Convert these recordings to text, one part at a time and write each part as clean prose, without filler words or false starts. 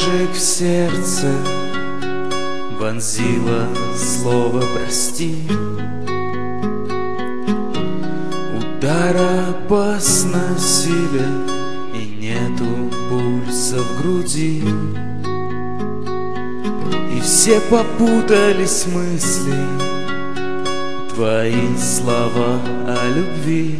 ножик в сердце вонзила слово «прости». Удар опасно силен, и нету пульса в груди. И все попутались мысли, твои слова о любви.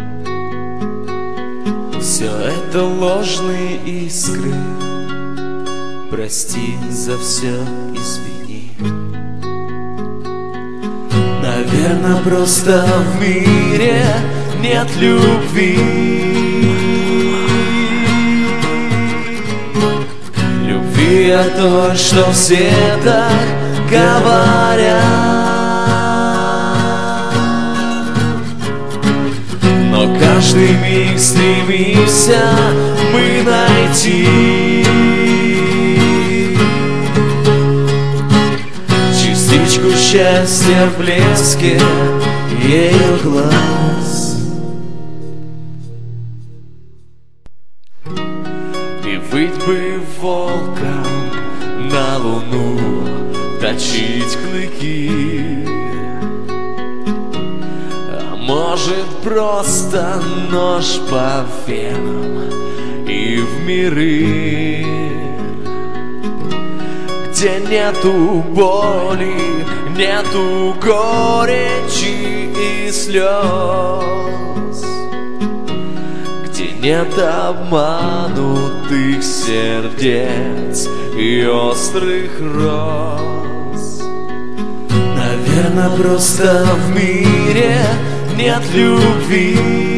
Все это ложные искры, прости за все, извини. Наверное, просто в мире нет любви. Любви о той, что все так говорят. Но каждый миг стремимся мы найти частичку счастья в блеске ее глаз. И выть бы волком на луну, точить клыки. А может, просто нож по венам и в миры, где нету боли, нету горечи и слез, где нет обманутых сердец и острых роз. Наверное, просто в мире нет любви.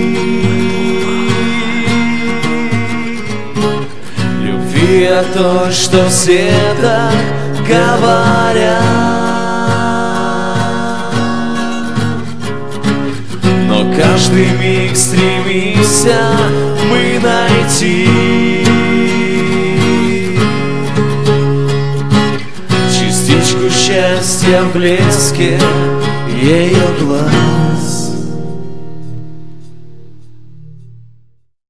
Любви о той, что все так говорят. Но каждый миг стремимся мы найти частичку счастья в блеске ее глаз.